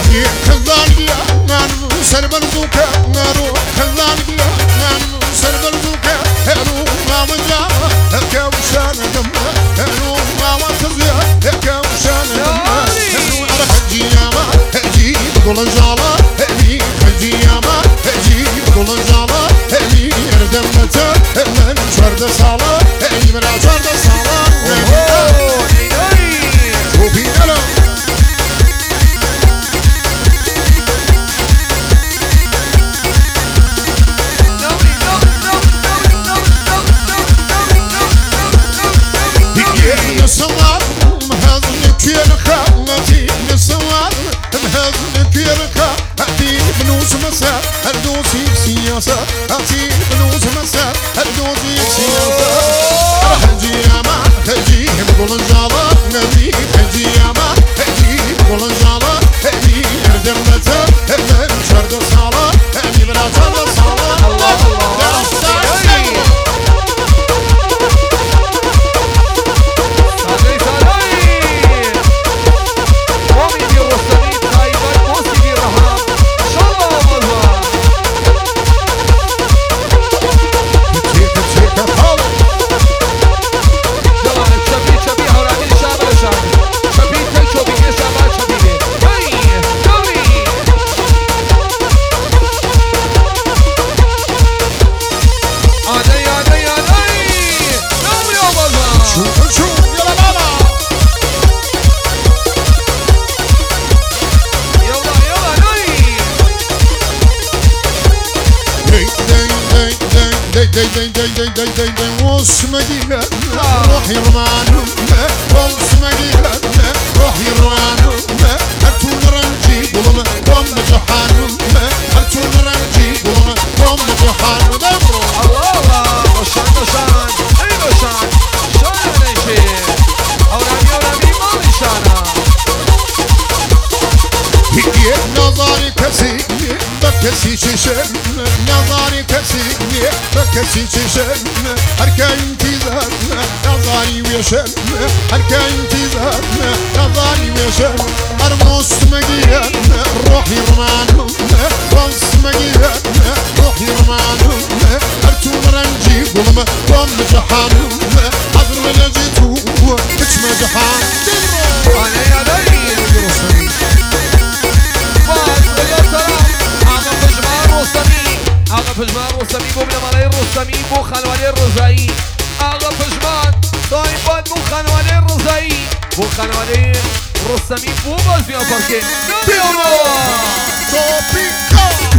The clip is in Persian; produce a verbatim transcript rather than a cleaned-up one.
خلاني نانو سربل زوكا نارو خلاني نانو سربل زوكا هلو ما وجاما هكا وشان دما هلو ما وتزيا هكا وشان دما هلو على حجياما هجي بقول جالا هلي حجياما هجي بقول جالا هلي يردمتا من شرد صالا هلي من شرد صالا شوفي انا نسوار مهزن كيركا متي نسوار مهزن كيركا هاتي فلوس مسار هردوسي سياسة هاتي فلوس مسار هردوسي سياسة هجي ياما هجي بقول انجالا نبي هجي ياما هجي بقول انجالا هجي يردمتا هجي شرد صالة هجي بلا شرد صالة الله الله داي داي داي داي داي داي داي واسمعينا روحي رمانو واسمعينا روحي رمانو هاتون رنجي بولما قوم جحانو هاتون رنجي بولما قوم جحانو دمرو الله الله شان شان ايوه شان شان نشي اورامي اورامي ما شانا هي نظري كسي بكسي ششن نظري كسي بكسي ششن هركا انتظار نظري ويشن هركا انتظار نظري ويشن ارموس مجيان روحي رمانو رمس مجيان روحي رمانو هرتون رنجي قلما قم جحانو حضر ولجيتو كتم جحان انا يا داي آقا پژمان رستمی بو بنمالای رستمی بو خانواده رضایی آقا پژمان صاحبان بو خانواده رضایی بو خانواده رستمی بو باز بیان پارکه بیان توپیکا